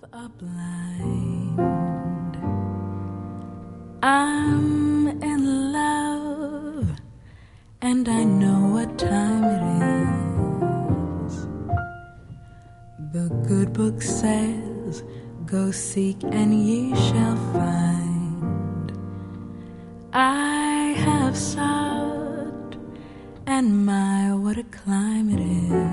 are blind. I'm in love, and I know what time it is. The good book says, go seek and ye shall find. I have sought, and my, what a climb it is.